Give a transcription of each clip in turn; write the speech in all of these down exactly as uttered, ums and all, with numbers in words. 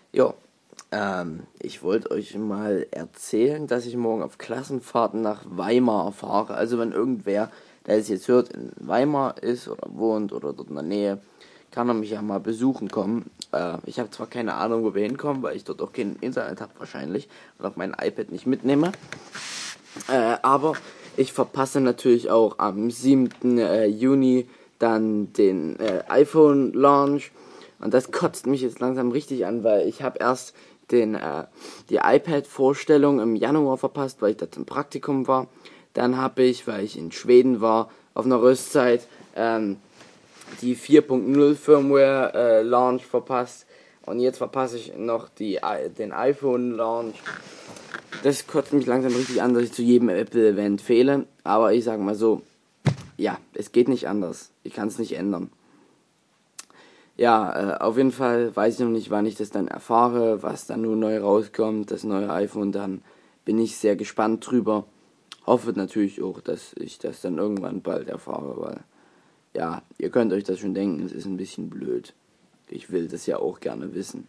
Jo, ähm, ich wollte euch mal erzählen, dass ich morgen auf Klassenfahrten nach Weimar fahre. Also wenn irgendwer, der es jetzt hört, in Weimar ist oder wohnt oder dort in der Nähe, kann er mich ja mal besuchen kommen. Äh, ich habe zwar keine Ahnung, wo wir hinkommen, weil ich dort auch kein Internet habe wahrscheinlich und auch mein iPad nicht mitnehme. Äh, aber ich verpasse natürlich auch am siebten Äh, Juni dann den äh, iPhone-Launch. Und das kotzt mich jetzt langsam richtig an, weil ich habe erst den, äh, die iPad-Vorstellung im Januar verpasst, weil ich da zum Praktikum war. Dann habe ich, weil ich in Schweden war, auf einer Rüstzeit, ähm, die vier Punkt null Firmware äh, Launch verpasst. Und jetzt verpasse ich noch die, den iPhone Launch. Das kotzt mich langsam richtig an, dass ich zu jedem Apple-Event fehle. Aber ich sage mal so, ja, es geht nicht anders. Ich kann es nicht ändern. Ja, äh, auf jeden Fall weiß ich noch nicht, wann ich das dann erfahre, was dann nun neu rauskommt, das neue iPhone. Dann bin ich sehr gespannt drüber. Hoffe natürlich auch, dass ich das dann irgendwann bald erfahre, weil, ja, ihr könnt euch das schon denken, es ist ein bisschen blöd. Ich will das ja auch gerne wissen.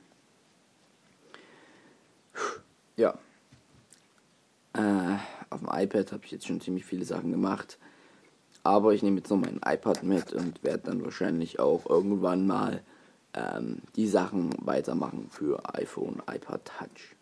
Ja, äh, auf dem iPad habe ich jetzt schon ziemlich viele Sachen gemacht. Aber ich nehme jetzt noch mein iPad mit und werde dann wahrscheinlich auch irgendwann mal ähm, die Sachen weitermachen für iPhone, iPad Touch.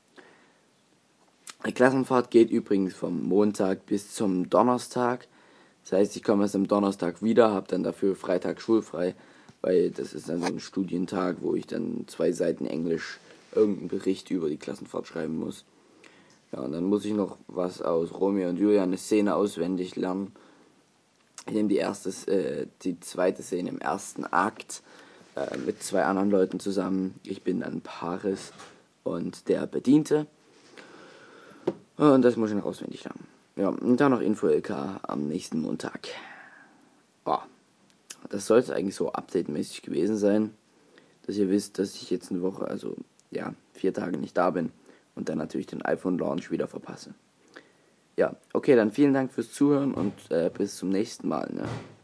Die Klassenfahrt geht übrigens vom Montag bis zum Donnerstag. Das heißt, ich komme erst am Donnerstag wieder, habe dann dafür Freitag schulfrei, weil das ist dann so ein Studientag, wo ich dann zwei Seiten Englisch irgendeinen Bericht über die Klassenfahrt schreiben muss. Ja, und dann muss ich noch was aus Romeo und Julia, eine Szene auswendig lernen. Ich nehme die erste, äh, die zweite Szene im ersten Akt äh, mit zwei anderen Leuten zusammen. Ich bin dann Paris und der Bediente. Und das muss ich noch auswendig lernen. Ja, und dann noch Info-L K am nächsten Montag. Oh, das sollte eigentlich so update-mäßig gewesen sein, dass ihr wisst, dass ich jetzt eine Woche, also ja, vier Tage nicht da bin und dann natürlich den iPhone-Launch wieder verpasse. Ja, okay, dann vielen Dank fürs Zuhören und äh, bis zum nächsten Mal. Ne?